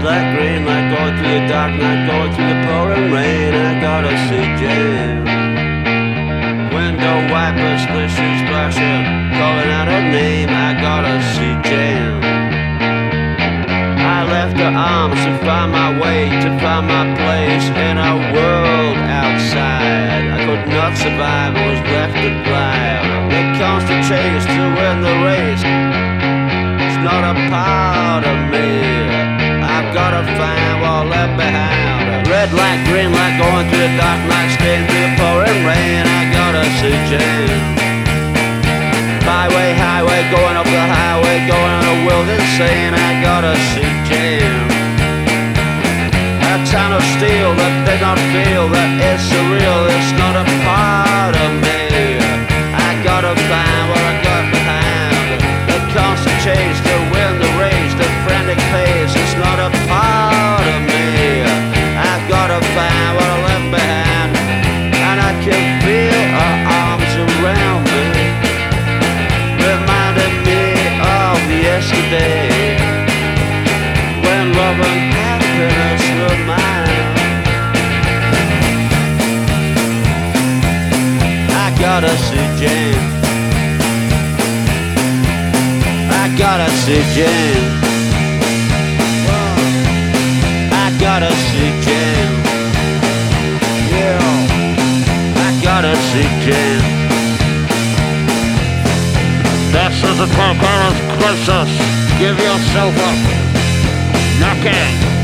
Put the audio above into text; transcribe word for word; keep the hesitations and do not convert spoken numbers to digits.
like green light going through the dark night, going through the pouring rain. I gotta see Jane. Window wipers splishing, splashing, calling out her name. I gotta see Jane. I left her arms to find my way, to find my place in a world outside. I could not survive, I was left to blind. It comes to chase to win the race. It's not a part of me. I've gotta find what left behind. Red light, green light, going through the dark night, staying through the pouring rain. I gotta see Jane. Byway, highway, going up the highway, going on a world insane. I gotta see Jane. A town of steel that did not feel that it's surreal. It's not a part of me. I gotta find what I got behind. The constant chase to win the race, the frantic pace. It's not a part of me. I've gotta find what I left behind, and I can feel her arms around me, reminding me of yesterday, when love and happiness were mine. I gotta see Jane. I gotta see Jane. I gotta see Jane. Yeah, I gotta see Jane. This is the Coco's Crisis. Give yourself up. Knocking.